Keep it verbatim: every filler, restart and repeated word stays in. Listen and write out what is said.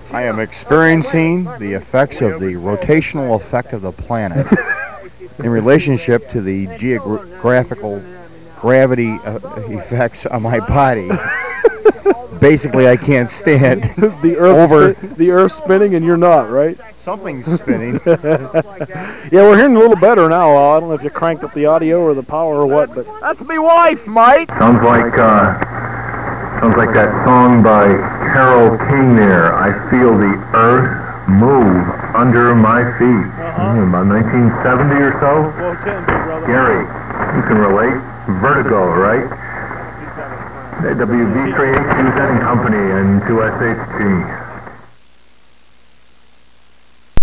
I am experiencing the effects of the rotational effect of the planet in relationship to the geographical gravity uh, effects on my body. Basically, I can't stand the earth over spin, the earth spinning, and you're not, right? Something's spinning. Yeah, we're hearing a little better now. Uh, I don't know if you cranked up the audio or the power or what, but that's my wife, Mike. Sounds like uh, sounds like that song by Carole King there. I feel the earth move under my feet. Uh-huh. Mm, about nineteen seventy or so. Well, it's getting big, brother. Gary, you can relate. Vertigo, right? W V three H U Z and Company and two S H G.